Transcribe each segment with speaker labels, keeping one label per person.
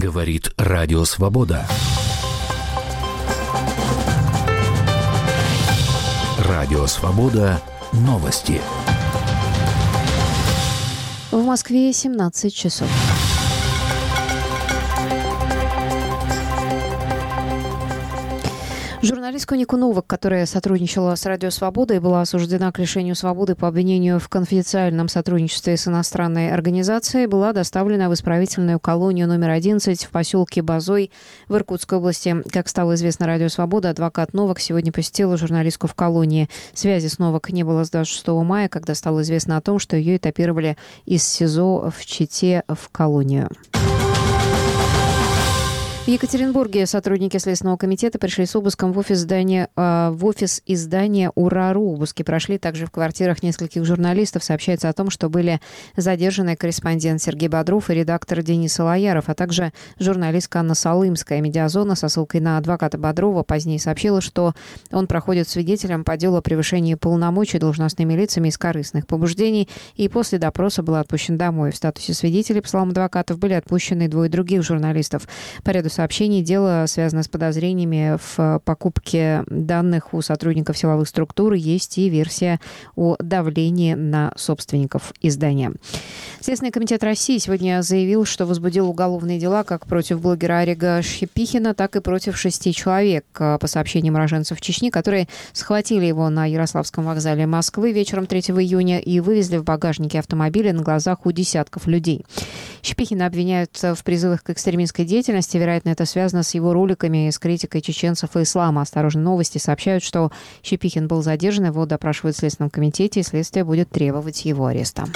Speaker 1: Говорит Радио Свобода. Радио Свобода. Новости.
Speaker 2: В Москве 17 часов. Журналистку Нику Новак, которая сотрудничала с Радио Свобода и была осуждена к лишению свободы по обвинению в конфиденциальном сотрудничестве с иностранной организацией, была доставлена в исправительную колонию номер 11 в поселке Базой в Иркутской области. Как стало известно Радио Свобода, адвокат Новак сегодня посетила журналистку в колонии. Связи с Новак не было с 26 мая, когда стало известно о том, что ее этапировали из СИЗО в Чите в колонию. В Екатеринбурге сотрудники Следственного комитета пришли с обыском в офис издания «Ура.ру». Обыски прошли также в квартирах нескольких журналистов. Сообщается о том, что были задержаны корреспондент Сергей Бодров и редактор Денис Алаяров, а также журналистка Анна Салымская. Медиазона со ссылкой на адвоката Бодрова позднее сообщила, что он проходит свидетелем по делу о превышении полномочий должностными лицами из корыстных побуждений и после допроса был отпущен домой. В статусе свидетелей, по словам адвокатов, были отпущены двое других журналистов. По ряду сообщений дело связано с подозрениями в покупке данных у сотрудников силовых структур. Есть и версия о давлении на собственников издания. Следственный комитет России сегодня заявил, что возбудил уголовные дела как против блогера Арига Шипихина, так и против 6 человек. По сообщениям уроженцев Чечни, которые схватили его на Ярославском вокзале Москвы вечером 3 июня и вывезли в багажнике автомобиля на глазах у десятков людей. Шипихина обвиняют в призывах к экстремистской деятельности. Вероятно, это связано с его роликами с критикой чеченцев и ислама. «Осторожно, новости» сообщают, что Шипихин был задержан, его допрашивают в Следственном комитете, и следствие будет требовать его ареста.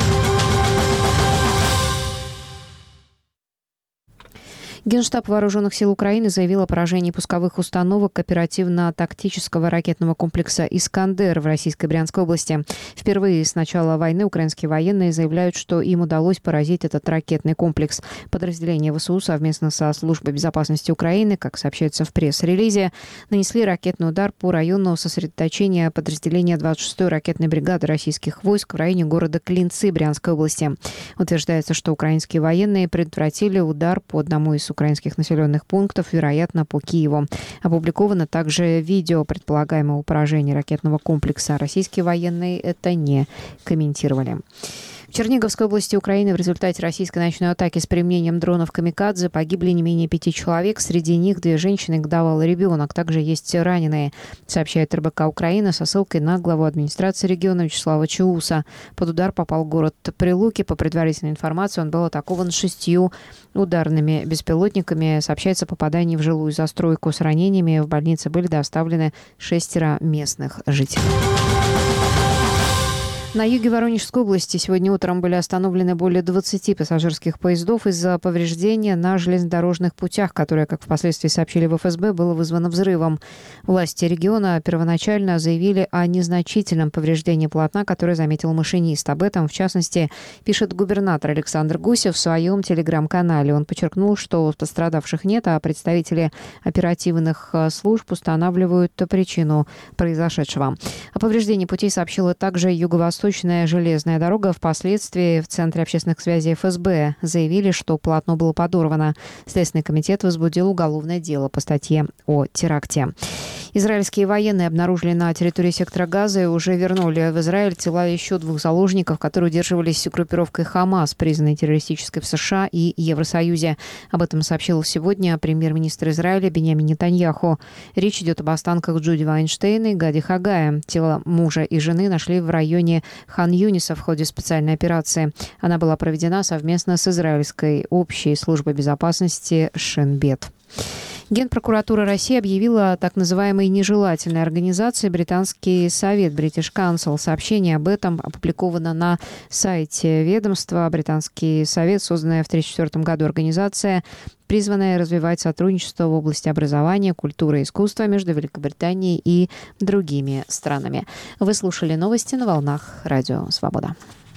Speaker 2: Генштаб Вооруженных сил Украины заявил о поражении пусковых установок оперативно-тактического ракетного комплекса «Искандер» в российской Брянской области. Впервые с начала войны украинские военные заявляют, что им удалось поразить этот ракетный комплекс. Подразделения ВСУ совместно со Службой безопасности Украины, как сообщается в пресс-релизе, нанесли ракетный удар по району сосредоточения подразделения 26-й ракетной бригады российских войск в районе города Клинцы Брянской области. Утверждается, что украинские военные предотвратили удар по одному из украинских населенных пунктов, вероятно, по Киеву. Опубликовано также видео предполагаемого поражения ракетного комплекса. Российские военные это не комментировали. В Черниговской области Украины в результате российской ночной атаки с применением дронов «Камикадзе» погибли не менее 5 человек. Среди них 2 женщины и годовалый ребенок. Также есть раненые, сообщает РБК Украина со ссылкой на главу администрации региона Вячеслава Чауса. Под удар попал город Прилуки. По предварительной информации, он был атакован 6 ударными беспилотниками. Сообщается о попадании в жилую застройку с ранениями. В больнице были доставлены 6 местных жителей. На юге Воронежской области сегодня утром были остановлены более 20 пассажирских поездов из-за повреждения на железнодорожных путях, которое, как впоследствии сообщили в ФСБ, было вызвано взрывом. Власти региона первоначально заявили о незначительном повреждении полотна, которое заметил машинист. Об этом, в частности, пишет губернатор Александр Гусев в своем телеграм-канале. Он подчеркнул, что пострадавших нет, а представители оперативных служб устанавливают причину произошедшего. О повреждении путей сообщила также Юго-Восточная железная дорога. Впоследствии в Центре общественных связей ФСБ заявили, что полотно было подорвано. Следственный комитет возбудил уголовное дело по статье о теракте. Израильские военные обнаружили на территории сектора Газа и уже вернули в Израиль тела еще 2 заложников, которые удерживались группировкой «Хамас», признанной террористической в США и Евросоюзе. Об этом сообщил сегодня премьер-министр Израиля Биньямин Нетаньяху. Речь идет об останках Джуди Вайнштейна и Гади Хагая. Тело мужа и жены нашли в районе Хан-Юниса в ходе специальной операции. Она была проведена совместно с израильской общей службой безопасности Шин Бет. Генпрокуратура России объявила о так называемой нежелательной организации Британский совет British Council. Сообщение об этом опубликовано на сайте ведомства. Британский совет, созданная в 1934 году организация, призванная развивать сотрудничество в области образования, культуры и искусства между Великобританией и другими странами. Вы слушали новости на волнах Радио Свобода.